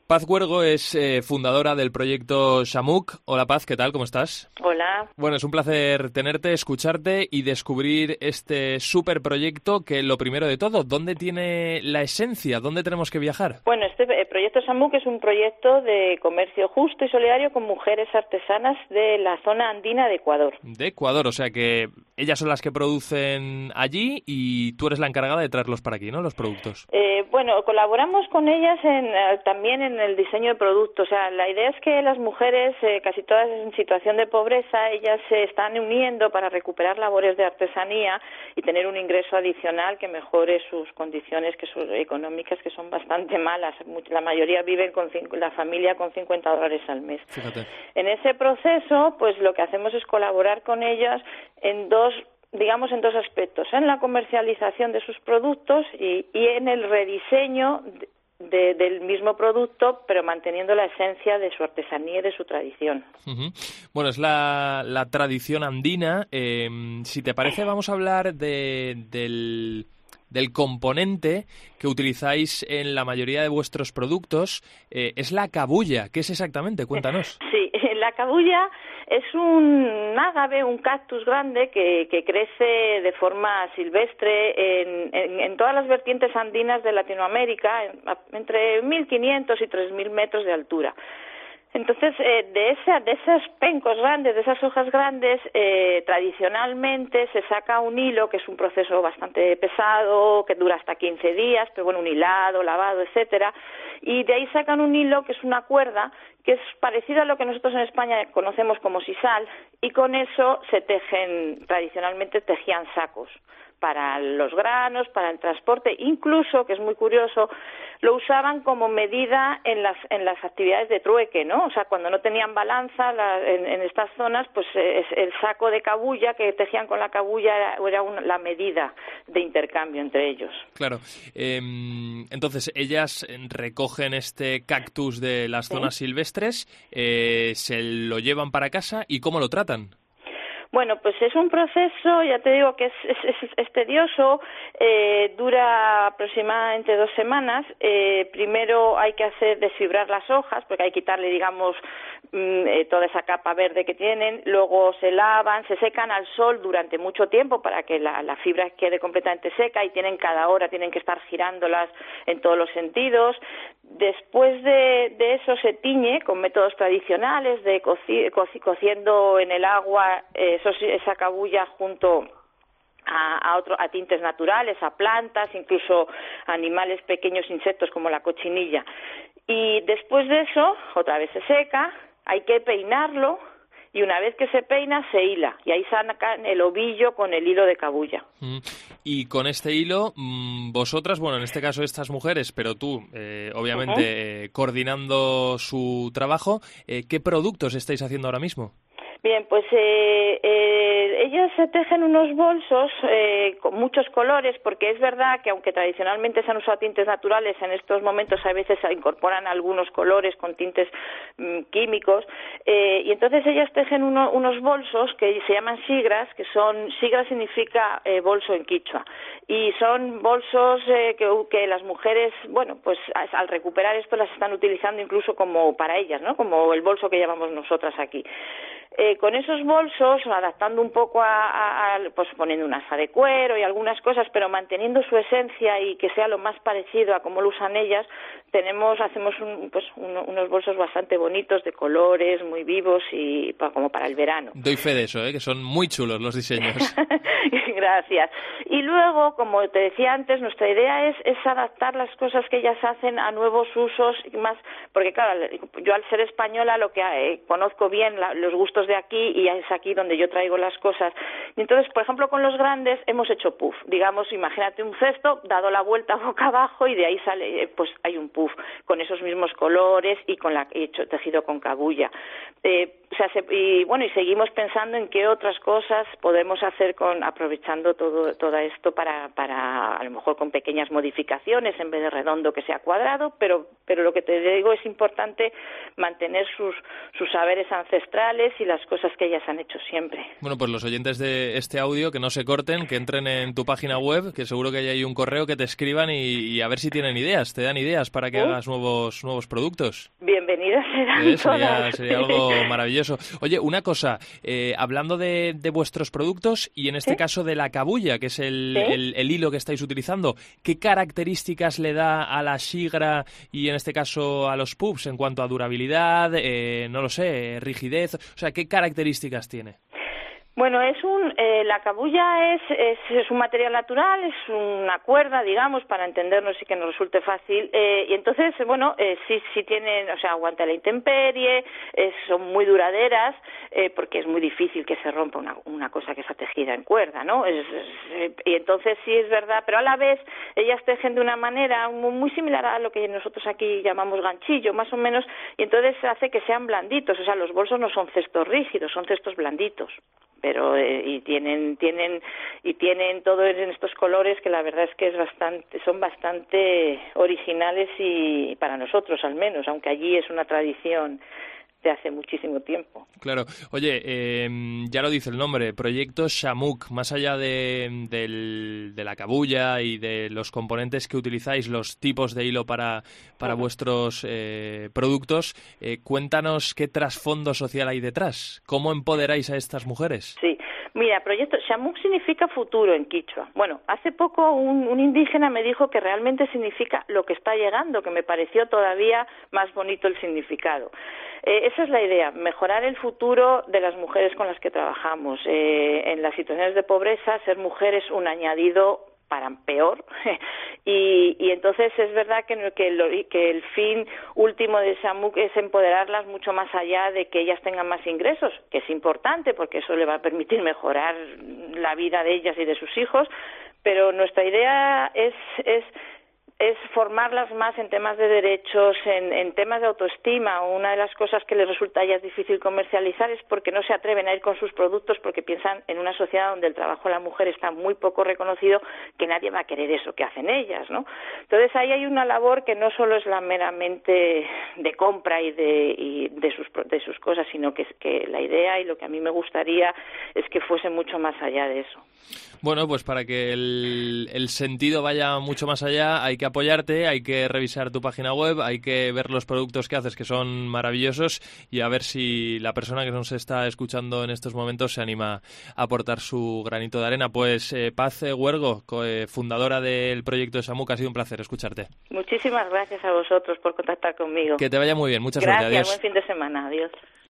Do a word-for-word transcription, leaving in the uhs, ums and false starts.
Paz Huergo es eh, fundadora del proyecto Shamuk. Hola Paz, ¿qué tal? ¿Cómo estás? Hola. Bueno, es un placer tenerte, escucharte y descubrir este súper proyecto que, lo primero de todo, ¿dónde tiene la esencia? ¿Dónde tenemos que viajar? Bueno, este eh, proyecto Shamuk es un proyecto de comercio justo y solidario con mujeres artesanas de la zona andina de Ecuador. De Ecuador, o sea que ellas son las que producen allí y tú eres la encargada de traerlos para aquí, ¿no? Los productos. Eh, bueno, colaboramos con ellas en, eh, también en el diseño de productos. O sea, la idea es que las mujeres, eh, casi todas en situación de pobreza, ellas se están uniendo para recuperar labores de artesanía y tener un ingreso adicional que mejore sus condiciones que son económicas, que son bastante malas. La mayoría viven con la familia con cincuenta dólares al mes. Fíjate. En ese proceso, pues lo que hacemos es colaborar con ellas en dos digamos en dos aspectos, en la comercialización de sus productos y, y en el rediseño de, de, del mismo producto, pero manteniendo la esencia de su artesanía y de su tradición. Uh-huh. Bueno, es la, la tradición andina. Eh, si te parece, vamos a hablar de, del... del componente que utilizáis en la mayoría de vuestros productos. Eh, es la cabuya. ¿Qué es exactamente? Cuéntanos. Sí, la cabuya es un ágave, un cactus grande que, que crece de forma silvestre en, en, en todas las vertientes andinas de Latinoamérica, en, entre mil quinientos y tres mil metros de altura. Entonces, eh, de, esa, de esos pencos grandes, de esas hojas grandes, eh, tradicionalmente se saca un hilo, que es un proceso bastante pesado, que dura hasta quince días, pero bueno, un hilado, lavado, etcétera, y de ahí sacan un hilo, que es una cuerda, que es parecido a lo que nosotros en España conocemos como sisal, y con eso se tejen, tradicionalmente tejían sacos para los granos, para el transporte, incluso, que es muy curioso, lo usaban como medida en las en las actividades de trueque, ¿no? O sea, cuando no tenían balanza la, en, en estas zonas, pues eh, el saco de cabuya que tejían con la cabuya era, era una, la medida de intercambio entre ellos. Claro. Eh, entonces, ellas recogen este cactus de las ¿Sí? zonas silvestres, eh, se lo llevan para casa, ¿y cómo lo tratan? Bueno, pues es un proceso, ya te digo que es, es, es, es tedioso, eh, dura aproximadamente dos semanas. Eh, primero hay que hacer desfibrar las hojas, porque hay que quitarle, digamos, mm, eh, toda esa capa verde que tienen. Luego se lavan, se secan al sol durante mucho tiempo para que la, la fibra quede completamente seca y tienen cada hora, tienen que estar girándolas en todos los sentidos. Después de, de eso se tiñe con métodos tradicionales de coci, coci, cociendo en el agua eh, eso, esa cabuya junto a, a, otro, a tintes naturales, a plantas, incluso a animales pequeños, insectos como la cochinilla. Y después de eso, otra vez se seca, hay que peinarlo, y una vez que se peina, se hila, y ahí sacan el ovillo con el hilo de cabuya. Mm. Y con este hilo, vosotras, bueno, en este caso estas mujeres, pero tú, eh, obviamente, uh-huh. eh, coordinando su trabajo, eh, ¿qué productos estáis haciendo ahora mismo? Bien, pues eh, eh, ellas se tejen unos bolsos eh, con muchos colores, porque es verdad que aunque tradicionalmente se han usado tintes naturales, en estos momentos a veces se incorporan algunos colores con tintes mm, químicos, eh, y entonces ellas tejen uno, unos bolsos que se llaman sigras, que son, sigra significa eh, bolso en quichua, y son bolsos eh, que, que las mujeres, bueno, pues al recuperar esto las están utilizando incluso como para ellas, ¿no? Como el bolso que llevamos nosotras aquí. Eh, con esos bolsos, adaptando un poco a, a, a, pues poniendo una asa de cuero y algunas cosas, pero manteniendo su esencia y que sea lo más parecido a cómo lo usan ellas, tenemos, hacemos un, pues un, unos bolsos bastante bonitos, de colores muy vivos y pa, como para el verano. Doy fe de eso, ¿eh? Que son muy chulos los diseños. Gracias. Y luego, como te decía antes, nuestra idea es, es adaptar las cosas que ellas hacen a nuevos usos, más, porque claro, yo al ser española lo que eh, conozco bien la, los gustos de aquí, y es aquí donde yo traigo las cosas. Y entonces, por ejemplo, con los grandes hemos hecho puff. Digamos, imagínate un cesto, dado la vuelta boca abajo, y de ahí sale, pues hay un puff con esos mismos colores y con la hecho tejido con cabuya. Eh, o sea, se, y bueno, y seguimos pensando en qué otras cosas podemos hacer con aprovechando todo todo esto para para a lo mejor con pequeñas modificaciones en vez de redondo que sea cuadrado, pero pero lo que te digo es importante mantener sus sus saberes ancestrales y las cosas que ellas han hecho siempre. Bueno, pues los oyentes de este audio, que no se corten, que entren en tu página web, que seguro que hay ahí un correo, que te escriban y, y a ver si tienen ideas, te dan ideas para que uh, hagas nuevos nuevos productos. Bienvenidas serán eh, sería, todas. Sería algo maravilloso. Oye, una cosa, eh, hablando de, de vuestros productos y en este ¿Sí? caso de la cabuya, que es el, ¿Sí? el, el hilo que estáis utilizando, ¿qué características le da a la shigra y en este caso a los pups en cuanto a durabilidad, eh, no lo sé, rigidez? O sea, ¿qué características tiene? Bueno, es un eh, la cabuya es, es es un material natural, es una cuerda, digamos, para entendernos y que nos resulte fácil. Eh, y entonces, bueno, eh, sí sí tienen, o sea, aguanta la intemperie, eh, son muy duraderas, eh, porque es muy difícil que se rompa una, una cosa que está tejida en cuerda, ¿no? Es, es, y entonces sí es verdad, pero a la vez ellas tejen de una manera muy, muy similar a lo que nosotros aquí llamamos ganchillo, más o menos, y entonces hace que sean blanditos, o sea, los bolsos no son cestos rígidos, son cestos blanditos. Pero eh, y tienen tienen y tienen todo en estos colores que la verdad es que es bastante son bastante originales y para nosotros al menos, aunque allí es una tradición de hace muchísimo tiempo. Claro. Oye, eh, ya lo dice el nombre, Proyecto Shamuk. Más allá de, del, de la cabuya y de los componentes que utilizáis, los tipos de hilo para, para uh-huh. vuestros eh, productos, eh, cuéntanos qué trasfondo social hay detrás. ¿Cómo empoderáis a estas mujeres? Sí. Mira, Proyecto Shamuk significa futuro en quichua. Bueno, hace poco un, un indígena me dijo que realmente significa lo que está llegando, que me pareció todavía más bonito el significado. Eh, esa es la idea, mejorar el futuro de las mujeres con las que trabajamos. Eh, en las situaciones de pobreza, ser mujer es un añadido para peor y, y entonces es verdad que, que, lo, que el fin último de Shamuk es empoderarlas mucho más allá de que ellas tengan más ingresos, que es importante porque eso le va a permitir mejorar la vida de ellas y de sus hijos, pero nuestra idea es es es formarlas más en temas de derechos, en, en temas de autoestima. Una de las cosas que les resulta a ellas difícil comercializar es porque no se atreven a ir con sus productos porque piensan en una sociedad donde el trabajo de la mujer está muy poco reconocido, que nadie va a querer eso que hacen ellas, ¿no? Entonces ahí hay una labor que no solo es la meramente de compra y de, y de, sus, de sus cosas, sino que, es que la idea y lo que a mí me gustaría es que fuese mucho más allá de eso. Bueno, pues para que el, el sentido vaya mucho más allá hay que apoyarte, hay que revisar tu página web, hay que ver los productos que haces que son maravillosos y a ver si la persona que nos está escuchando en estos momentos se anima a aportar su granito de arena. Pues eh, Paz Huergo, eh, fundadora del proyecto de Shamuk, ha sido un placer escucharte. Muchísimas gracias a vosotros por contactar conmigo. Que te vaya muy bien, muchas gracias. Gracias, buen fin de semana, adiós.